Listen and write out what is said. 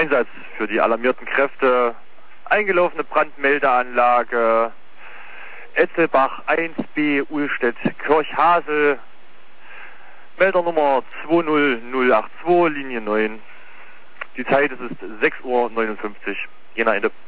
Einsatz für die alarmierten Kräfte. Eingelaufene Brandmeldeanlage Etzelbach 1b Uhlstedt Kirchhasel. Meldernummer 20082, Linie 9. Die Zeit ist 6:59 Uhr. Jena Ende.